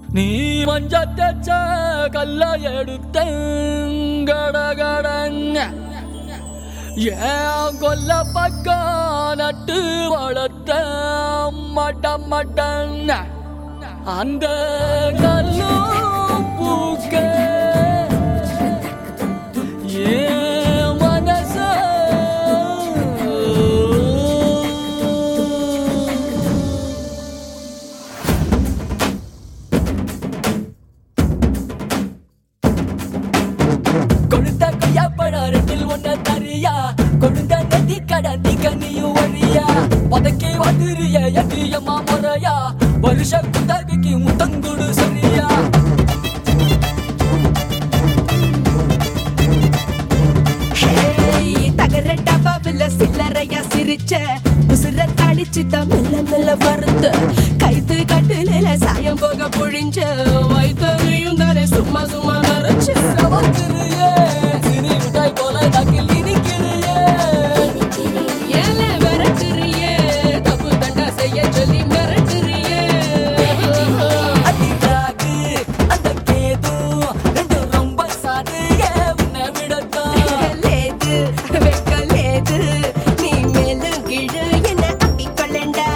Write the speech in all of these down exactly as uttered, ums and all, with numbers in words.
நீ மஞ்ச தேச்ச கல்ல எடுத்த கடகடங்க ஏன் கொல்ல பக்கம் நட்டு வளர்த்த மட்ட மட்டங்க அந்த கல்லும் பூக்க ஏன் மனச கொடுத்த கையாப்பட ரெண்டில் ஒன்ன தரியா கொடுத்த நதி கடந்தி கனியும் வழியா பதக்கி வந்துரிய எட்டியம்மா முறையா வருஷ குத்தகைக்கு முத்தங்குடு சரியா தகர டபாவில சில்லறையா சிரிச்ச உசுர தடிச்சு மெல்ல மெல்ல வருத்த கைத்து கட்டுல சாயம் போக புழிஞ்ச வைத்தறியும் தானே சும்மா சும்மா நரைச்சு சவத்திரியே சிறி மிட்டாய் போல நக்கில் இனிக்கிறியே ஏல விரட்டுறியே தப்பு தண்டா செய்ய சொல்லி மிரட்டுறியே அடிக்காது அந்த கேது ரெண்டு ரொம்ப சாதியே உன்னை விடத்தான் லேது வெக்க லேது நீ மேலும் கீழே என்ன அப்பிக்கொள்ளண்டா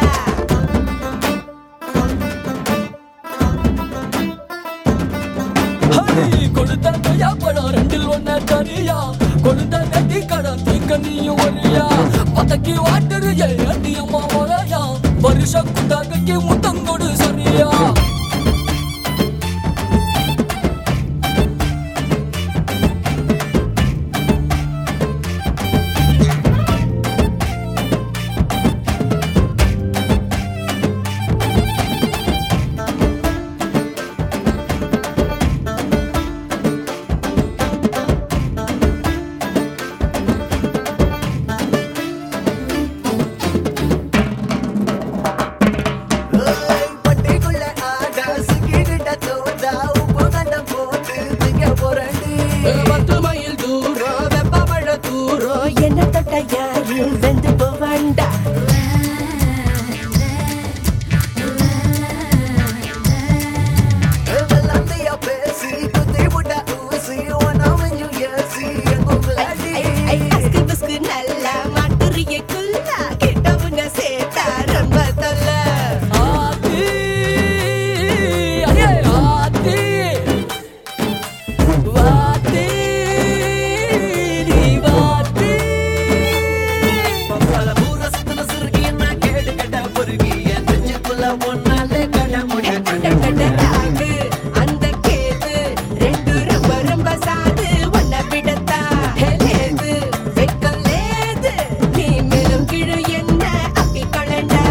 கொடுத்த கையாப்படம் ரெண்டில் ஒன்ன தரியா கொடுத்த நதி கடன் தீக்க நீயும் ஒழியா பதக்கி வாட்டுறிய அடியம்மா முறையா வருஷ குத்தகைக்கு முத்தங்கொடு சரியா பத்து மைல் தூரம் வெப்பமழ தூரம் என்ன தொட்ட யாரு வெந்து போவாண்டா நல்லா மாட்டுறிய குல்லா கிட்டவுன சேத்தா ரொம்ப தொல்ல ஆத்தி அடே ஆத்தி வாத்தி நீ வாத்தி பல பூரசத்துல சிறுகி என்ன கேடு கட்ட பொறுகி என் நெஞ்சுக்குள்ள ஒன்னாலே கட கடகடலாகு அந்த கேது ரெண்டு ரொம்ப ரொம்ப சாது ஒன்ன விடத்தா ஹெலேது வெக்கலேது நீ மேலும் கீழே என்ன அப்பி கலண்டா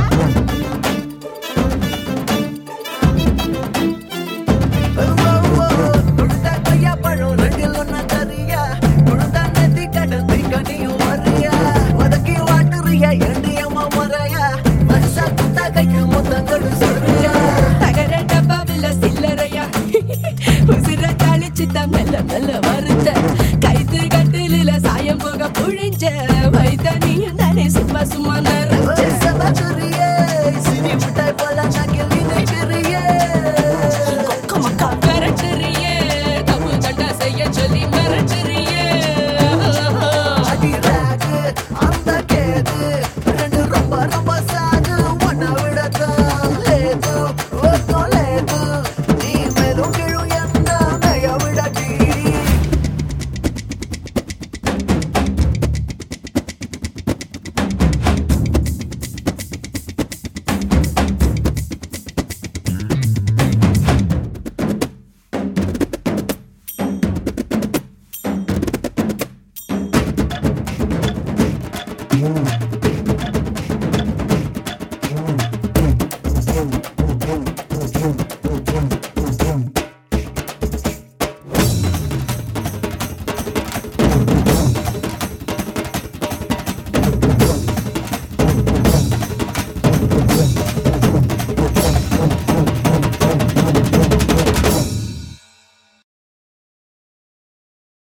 கொடுத்த கையா பழம் ரெண்டில் ஒன்ன தரியா கொடுத்த நதி கடந்தி கனியும் வரியா வதக்கி வாட்டுறிய எண்டியம்மா முறையா வருஷ குத்தகைக்கு முத்தங்கொடு சொல்றியா தகர டப்பாவில சில்லறையா உசிர தளிச்சு மெல்ல மெல்ல வருத்த கைத்து கட்டில சாயம் போக புழிஞ்ச வைத்த நீயும் தானே சும்மா சும்மா நரைச்ச சவத்துறியே சினி மிட்டாய் போல நக்கில் இனிக்கிறியே மிரட்டுறியே தப்பு தண்டா செய்ய சொல்லி மிரட்டுறியே அடிராகு அந்த கேது ரெண்டு ரொம்ப ரொம்ப சாது ஒன்ன விடத்தான் லேது ஒத்தோ லேது நீ மேலும் கீழும் என்ன மேய விடடி Boom.